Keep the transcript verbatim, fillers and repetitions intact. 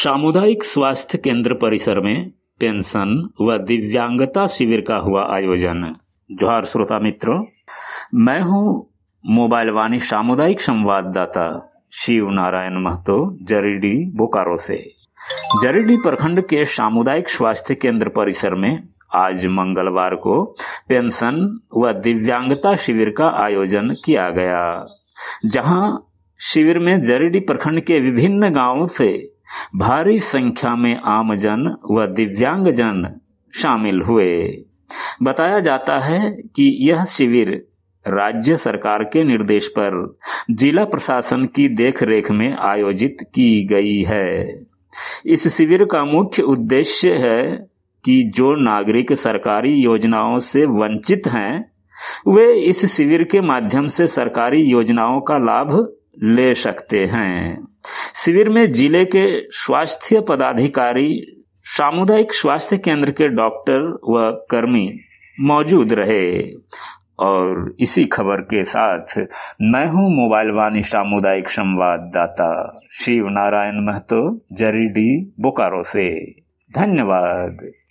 सामुदायिक स्वास्थ्य केंद्र परिसर में पेंशन व दिव्यांगता शिविर का हुआ आयोजन। जोहार श्रोता मित्रों, मैं हूं मोबाइल वाणी सामुदायिक संवाददाता शिव नारायण महतो जरीडी बोकारो से। जरीडी प्रखंड के सामुदायिक स्वास्थ्य केंद्र परिसर में आज मंगलवार को पेंशन व दिव्यांगता शिविर का आयोजन किया गया, जहां शिविर में जरीडी प्रखंड के विभिन्न गांवों से भारी संख्या में आमजन व दिव्यांगजन शामिल हुए। बताया जाता है कि यह शिविर राज्य सरकार के निर्देश पर जिला प्रशासन की देखरेख में आयोजित की गई है। इस शिविर का मुख्य उद्देश्य है कि जो नागरिक सरकारी योजनाओं से वंचित हैं, वे इस शिविर के माध्यम से सरकारी योजनाओं का लाभ ले सकते हैं। शिविर में जिले के स्वास्थ्य पदाधिकारी, सामुदायिक स्वास्थ्य केंद्र के डॉक्टर व कर्मी मौजूद रहे। और इसी खबर के साथ मैं हूं मोबाइल वाणी सामुदायिक संवाददाता शिव नारायण महतो जरीडी बोकारो से। धन्यवाद।